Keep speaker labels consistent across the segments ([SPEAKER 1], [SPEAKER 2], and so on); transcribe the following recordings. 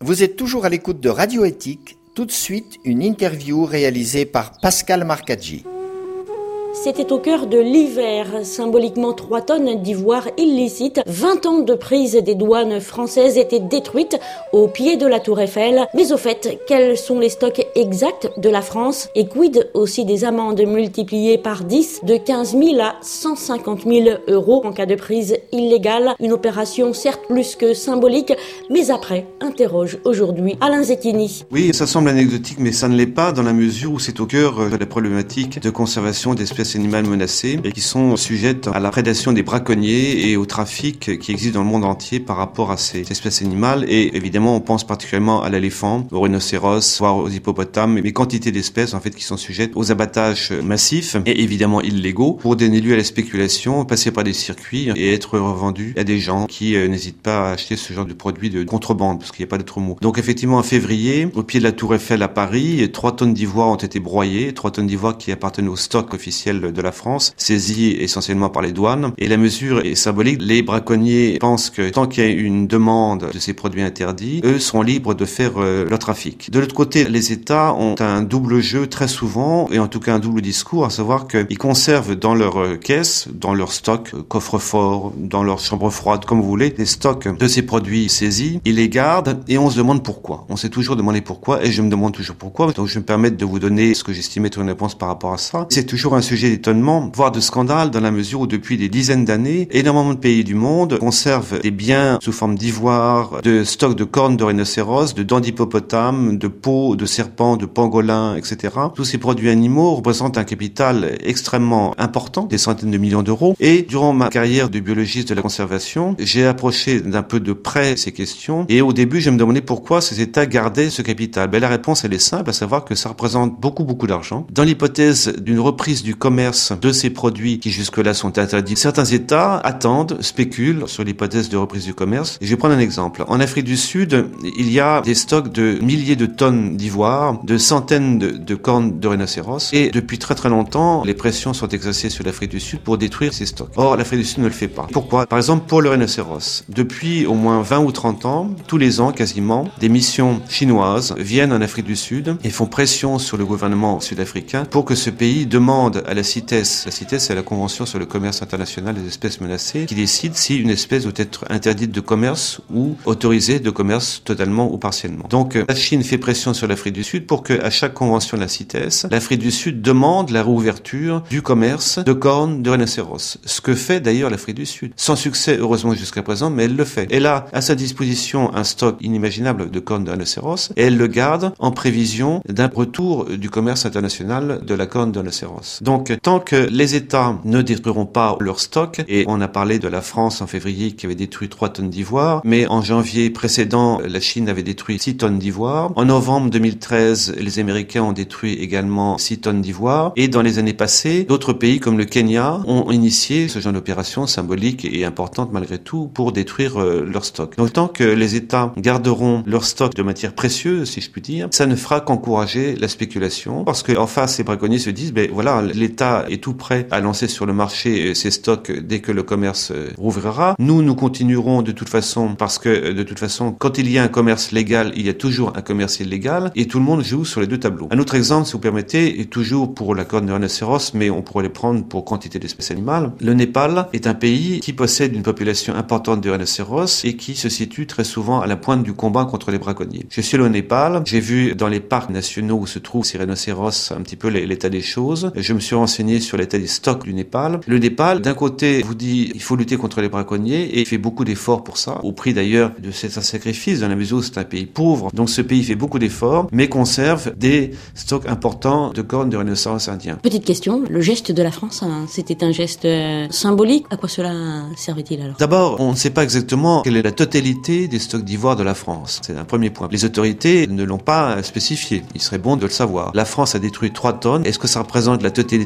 [SPEAKER 1] Vous êtes toujours à l'écoute de Radio Éthique. Tout de suite, une interview réalisée par Pascal Marcaggi.
[SPEAKER 2] C'était au cœur de l'hiver, symboliquement 3 tonnes d'ivoire illicite, 20 ans de prise des douanes françaises étaient détruites au pied de la Tour Eiffel. Mais au fait, quels sont les stocks exacts de la France? Et quid aussi des amendes multipliées par 10 de 15 000 à 150 000 euros en cas de prise illégale? Une opération certes plus que symbolique, mais après, interroge aujourd'hui Alain Zettini.
[SPEAKER 3] Oui, ça semble anecdotique, mais ça ne l'est pas dans la mesure où c'est au cœur de la problématique de conservation d'espèces animales menacées et qui sont sujettes à la prédation des braconniers et au trafic qui existe dans le monde entier par rapport à ces espèces animales. Et évidemment, on pense particulièrement à l'éléphant, au rhinocéros, voire aux hippopotames, mais quantité d'espèces en fait qui sont sujettes aux abattages massifs et évidemment illégaux pour donner lieu à la spéculation, passer par des circuits et être revendus à des gens qui n'hésitent pas à acheter ce genre de produits de contrebande parce qu'il n'y a pas d'autre mot. Donc effectivement, en février, au pied de la Tour Eiffel à Paris, 3 tonnes d'ivoire ont été broyées, 3 tonnes d'ivoire qui appartenaient au stock officiel de la France, saisie essentiellement par les douanes. Et la mesure est symbolique. Les braconniers pensent que tant qu'il y a une demande de ces produits interdits, eux seront libres de faire leur trafic. De l'autre côté, les États ont un double jeu très souvent, et en tout cas un double discours, à savoir qu'ils conservent dans leur caisse, dans leur stock, coffre-fort, dans leur chambre froide, comme vous voulez, des stocks de ces produits saisis. Ils les gardent et on se demande pourquoi. On s'est toujours demandé pourquoi et je me demande toujours pourquoi. Donc je vais me permettre de vous donner ce que j'estimais être une réponse par rapport à ça. C'est toujours un sujet d'étonnement, voire de scandale, dans la mesure où depuis des dizaines d'années, énormément de pays du monde conservent des biens sous forme d'ivoire, de stocks de cornes de rhinocéros, de dents d'hippopotame, de peaux de serpents, de pangolins, etc. Tous ces produits animaux représentent un capital extrêmement important, des centaines de millions d'euros. Et durant ma carrière de biologiste de la conservation, j'ai approché d'un peu de près ces questions. Et au début, je me demandais pourquoi ces États gardaient ce capital. La réponse, elle est simple, à savoir que ça représente beaucoup d'argent. Dans l'hypothèse d'une reprise du commerce de ces produits qui jusque-là sont interdits, certains États attendent, spéculent sur l'hypothèse de reprise du commerce. Et je vais prendre un exemple. En Afrique du Sud, il y a des stocks de milliers de tonnes d'ivoire, de centaines de cornes de rhinocéros. Et depuis très longtemps, les pressions sont exercées sur l'Afrique du Sud pour détruire ces stocks. Or, l'Afrique du Sud ne le fait pas. Pourquoi? Par exemple, pour le rhinocéros. Depuis au moins 20 ou 30 ans, tous les ans quasiment, des missions chinoises viennent en Afrique du Sud et font pression sur le gouvernement sud-africain pour que ce pays demande à la CITES. La CITES, c'est la Convention sur le commerce international des espèces menacées, qui décide si une espèce doit être interdite de commerce ou autorisée de commerce totalement ou partiellement. Donc, la Chine fait pression sur l'Afrique du Sud pour qu'à chaque convention de la CITES, l'Afrique du Sud demande la réouverture du commerce de cornes de rhinocéros. Ce que fait d'ailleurs l'Afrique du Sud. Sans succès, heureusement jusqu'à présent, mais elle le fait. Elle a à sa disposition un stock inimaginable de cornes de rhinocéros et elle le garde en prévision d'un retour du commerce international de la corne de rhinocéros. Donc, tant que les États ne détruiront pas leur stock, et on a parlé de la France en février qui avait détruit 3 tonnes d'ivoire, mais en janvier précédent, la Chine avait détruit 6 tonnes d'ivoire. En novembre 2013, les Américains ont détruit également 6 tonnes d'ivoire. Et dans les années passées, d'autres pays comme le Kenya ont initié ce genre d'opération symbolique et importante malgré tout pour détruire leur stock. Donc tant que les États garderont leur stock de matières précieuses, si je puis dire, ça ne fera qu'encourager la spéculation, parce qu'en face, ces braconniers se disent, voilà, l'État est tout prêt à lancer sur le marché ses stocks dès que le commerce rouvrira. Nous continuerons de toute façon, parce que de toute façon, quand il y a un commerce légal, il y a toujours un commerce illégal, et tout le monde joue sur les deux tableaux. Un autre exemple, si vous permettez, est toujours pour la corne de rhinocéros, mais on pourrait les prendre pour quantité d'espèces animales. Le Népal est un pays qui possède une population importante de rhinocéros et qui se situe très souvent à la pointe du combat contre les braconniers. Je suis allé au Népal, j'ai vu dans les parcs nationaux où se trouvent ces rhinocéros un petit peu l'état des choses. Je me suis renseigné sur l'état des stocks du Népal. Le Népal, d'un côté, vous dit il faut lutter contre les braconniers et il fait beaucoup d'efforts pour ça, au prix d'ailleurs de certains sacrifices, dans la mesure où c'est un pays pauvre. Donc ce pays fait beaucoup d'efforts, mais conserve des stocks importants de cornes de rhinocéros indiens.
[SPEAKER 2] Petite question, le geste de la France, c'était un geste symbolique. À quoi cela servait-il alors?
[SPEAKER 3] D'abord, on ne sait pas exactement quelle est la totalité des stocks d'ivoire de la France. C'est un premier point. Les autorités ne l'ont pas spécifié. Il serait bon de le savoir. La France a détruit 3 tonnes. Est-ce que ça représente la totalité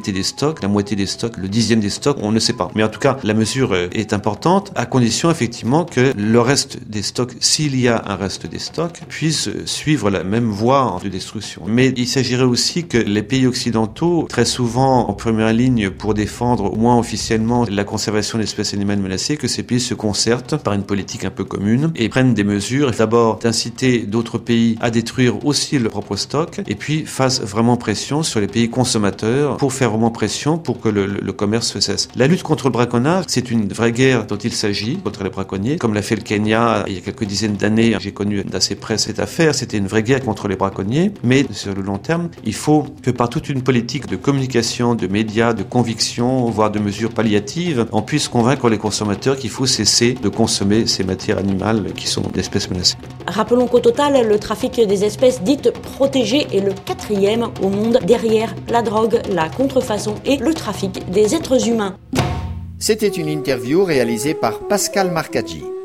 [SPEAKER 3] totalité des stocks, la moitié des stocks, le 10e des stocks, on ne sait pas. Mais en tout cas, la mesure est importante, à condition effectivement que le reste des stocks, s'il y a un reste des stocks, puisse suivre la même voie de destruction. Mais il s'agirait aussi que les pays occidentaux, très souvent en première ligne pour défendre, au moins officiellement, la conservation d'espèces animales menacées, que ces pays se concertent par une politique un peu commune et prennent des mesures, d'abord d'inciter d'autres pays à détruire aussi leur propre stock, et puis fassent vraiment pression sur les pays consommateurs pour faire vraiment pression pour que le commerce cesse. La lutte contre le braconnage, c'est une vraie guerre dont il s'agit, contre les braconniers, comme l'a fait le Kenya il y a quelques dizaines d'années. J'ai connu d'assez près cette affaire, c'était une vraie guerre contre les braconniers, mais sur le long terme, il faut que par toute une politique de communication, de médias, de conviction, voire de mesures palliatives, on puisse convaincre les consommateurs qu'il faut cesser de consommer ces matières animales qui sont d'espèces menacées.
[SPEAKER 2] Rappelons qu'au total, le trafic des espèces dites protégées est le 4e au monde, derrière la drogue, la contrefaçon et le trafic des êtres humains.
[SPEAKER 1] C'était une interview réalisée par Pascal Marcaggi.